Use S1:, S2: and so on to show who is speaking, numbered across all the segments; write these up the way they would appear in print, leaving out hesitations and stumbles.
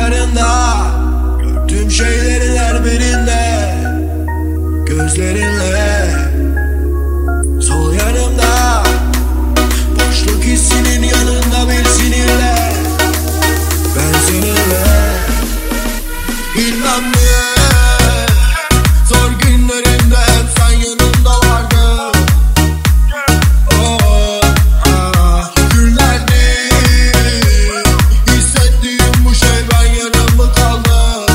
S1: yarında gördüğüm şeylerin her birinde gözlerinle. Sol yanımda boşluk hissinin yanında bir sinirle. Ben seninle bilmem ne. Zor günlerimde hep sen yanımda vardın. Oh, ah, günlerdir hissettiğim bu şey ben yanımda kaldı.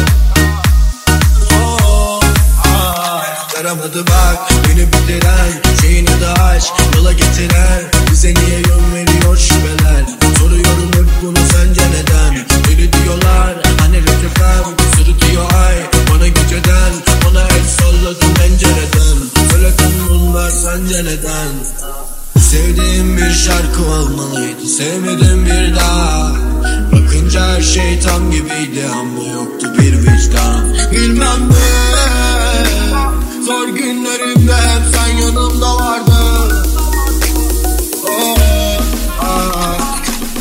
S1: Oh, ah, yaramadı bak beni bitiren şeyin adı aşk, yola getiren. Bize niye yön veriyor şüpheler? Soruyorum hep bunu sence neden? Beni diyorlar hani rütüfem sırıtıyor ay bana geceden. Bana el salladım pencereden. Söyledim bunlar sence neden? Sevdiğim bir şarkı olmalıydı, sevmedim bir daha. Bakınca her şey tam gibiydi ama yoktu bir vicdan. Bilmem ne. Zor günlerimde hep sen yanımda vardın. Oh, ah.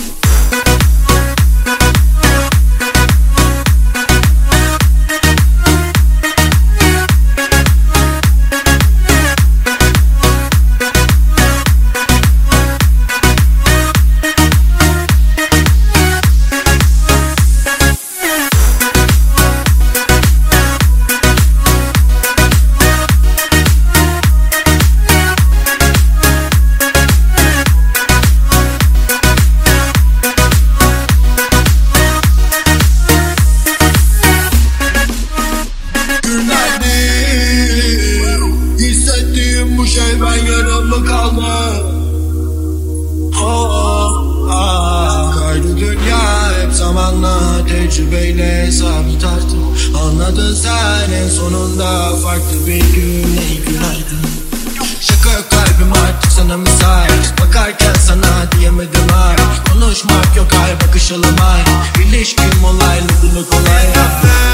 S1: Hissettiğim bu şey ben yarımda kaldı. Oh, ah. Kaydı dünya hep zamanla, tecrübeyle hesabı tarttım. Anladın sen en sonunda farklı bir gün. Ey günaydın. Şaka yok kalbim artık sana misal. Bakarken sana diyemedim ay. Konuşmak yok ay bakışalım ay. İlişkim olaylı bunu kolay.